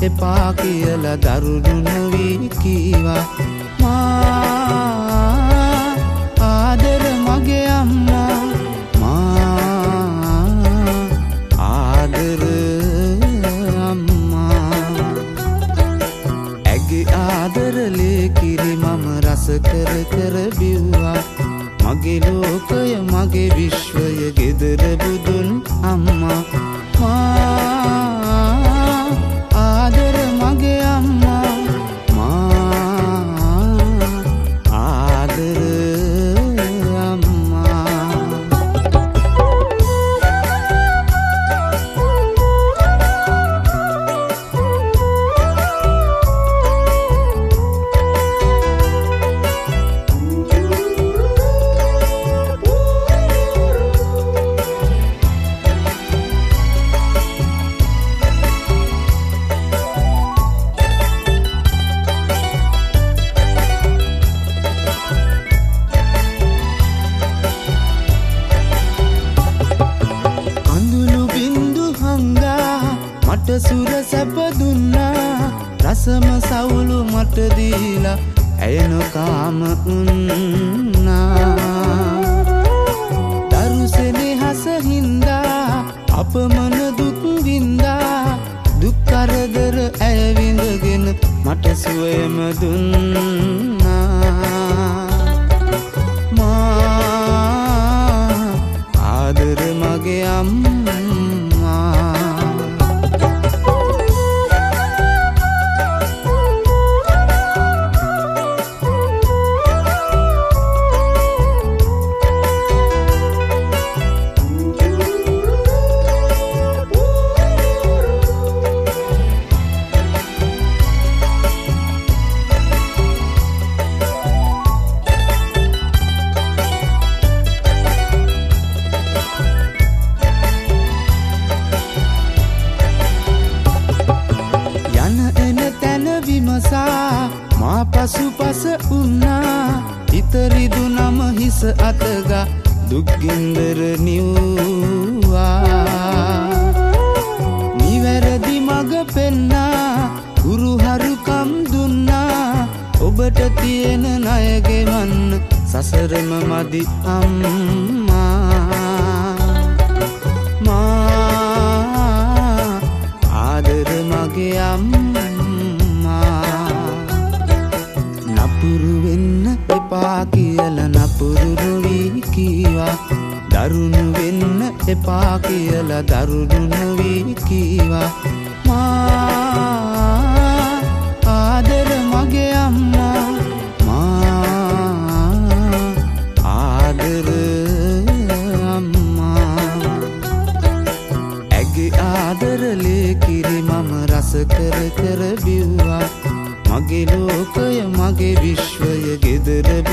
එපා කියලා දරුණු නොවී කීවා. මා ආදර මගේ අම්මා, මා ආදර අම්මා. ඇගේ ආදරලේ කිරි මම රස කර කර බිව්වා. මගේ ලෝකය මගේ විශ්වය ගෙදර බුදුන් අම්මා. මා ආදර මගේ අම්මා, මා ආදර අම්මා. මට සුර සැප දුන්නා, රසම සවුලු මට දීලා ඇය නොකාම උන්නා. දරුසෙනෙහස හින්දා අපමණ දුක් වින්දා, දුක් කරදර ඇය විඳගෙන මට සුවයම දුන්නා. මා ආදර මගේ අම්මා. මා පසුපස උන්නා, ඉතරිදු නම හිස අතගා දුක්ගින්දර නිව්වා. නිවැරදි මග පෙන්නා, ගුරුහරුකම් දුන්නා. ඔබට තියෙන ණය ගෙවන්න සසරම මදි අම්මා. මා ආදර මගේ අම්මා. නපුරු වෙන්න එපා කියලා නපුරු නොවී කීවා. දරුණු වෙන්න එපා කියලා දරුණු නොවී කීවා. මා ආදර මගේ අම්මා, මා ආදර අම්මා. ඇගේ ආදරලේ කිරි මම රස කර කර බිව්වා. මගේ ලෝකය මගේ විශ්වය ගෙදර